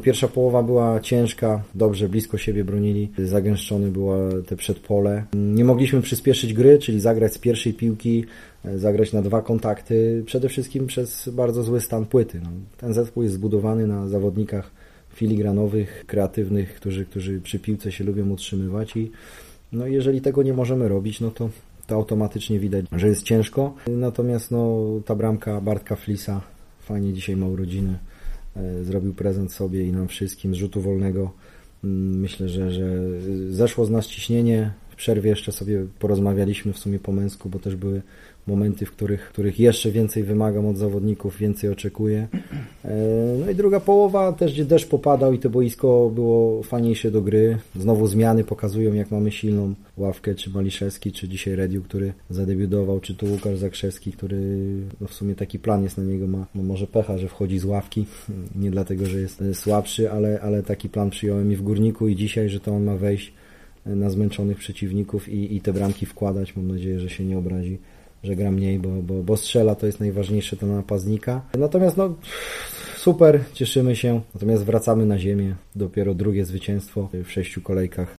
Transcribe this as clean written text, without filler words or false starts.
pierwsza połowa była ciężka, dobrze, blisko siebie bronili, zagęszczone było te przedpole. Nie mogliśmy przyspieszyć gry, czyli zagrać z pierwszej piłki, zagrać na 2 kontakty, przede wszystkim przez bardzo zły stan płyty. Ten zespół jest zbudowany na zawodnikach filigranowych, kreatywnych, którzy przy piłce się lubią utrzymywać i jeżeli tego nie możemy robić, to automatycznie widać, że jest ciężko. Natomiast ta bramka Bartka Flisa, fajnie dzisiaj ma urodziny, zrobił prezent sobie i nam wszystkim z rzutu wolnego. Myślę, że zeszło z nas ciśnienie. W przerwie jeszcze sobie porozmawialiśmy w sumie po męsku, bo też były momenty, w których jeszcze więcej wymagam od zawodników, więcej oczekuję. I druga połowa też, gdzie deszcz popadał i to boisko było fajniejsze do gry. Znowu zmiany pokazują, jak mamy silną ławkę, czy Maliszewski, czy dzisiaj Rediu, który zadebiutował, czy tu Łukasz Zakrzewski, który w sumie taki plan jest na niego, ma może pecha, że wchodzi z ławki, nie dlatego, że jest słabszy, ale taki plan przyjąłem i w Górniku i dzisiaj, że to on ma wejść na zmęczonych przeciwników i te bramki wkładać. Mam nadzieję, że się nie obrazi, że gra mniej, bo strzela, to jest najważniejsze to napastnika. Natomiast super, cieszymy się. Natomiast wracamy na ziemię. Dopiero drugie zwycięstwo w 6 kolejkach.